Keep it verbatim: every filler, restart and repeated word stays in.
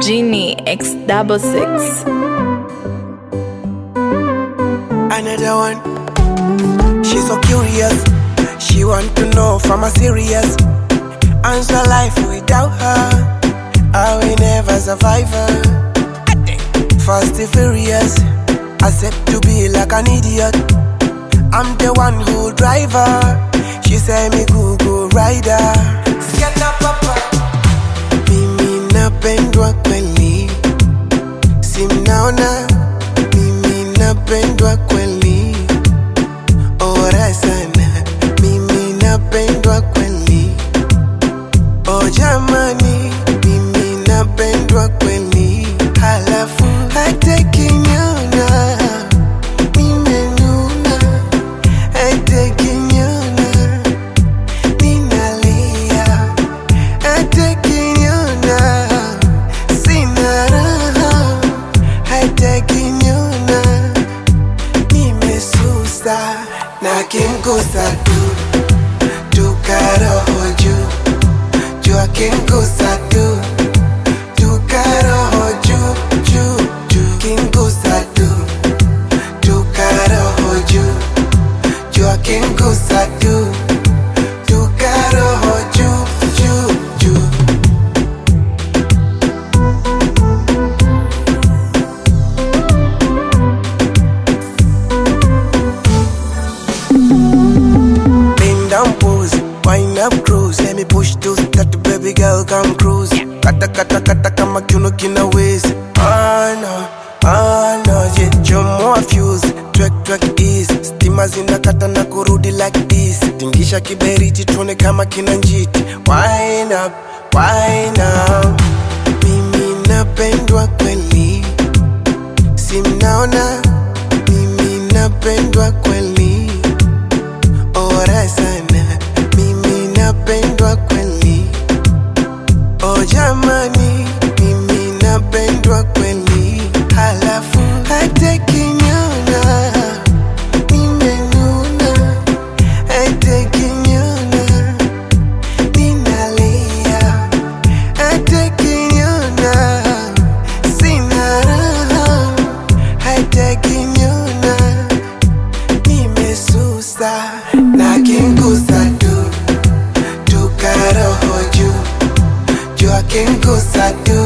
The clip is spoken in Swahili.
Genie X double six. Another one. She's so curious. She want to know if I'm a serious. Answer life without her, I will never survive her. Fast and furious, accept to be like an idiot. I'm the one who drive her. She say me Google rider. Get up, papa. Mimi napendwa kweli, simnaona. Mimi napendwa kweli, ora sana. Mimi napendwa kweli, oh jamani. Mimi napendwa kweli, halafu hata kinyona nimenuna, hata kinyona ninalia, hata kinyona sina raha, hata kinyona nimesusa. Na kimgusa tu, tukaroho juu, jua kimgusa tu, tukaroho juu, juu, juu. Kimgusa tu, tukaroho juu, jua kimgusa tu, tukaroho juu, juu, juu. Bend down, pose, wind up, cruise. Let me push to start, baby girl, come cruise. Kata kata kata kama kiuno kina waist. Ah no, ah no, yeah, you're more fuse. Track track ease, stima zinakata na kurudi like this. Tingisha kiberiti tuone kama kina njiti. Wind up, wind up. Mimi napendwa kweli, simnaona. Mimi napendwa kweli, ora sana. Mimi napendwa kweli, oh jamani. Mimi napendwa kweli, halafu hata kinyona nimenuna, hata kinyona ninalia, hata kinyona sina raha, hata kinyona nimesusa. Na kimgusa tu, tukaroho juu, jua kimgusa tu,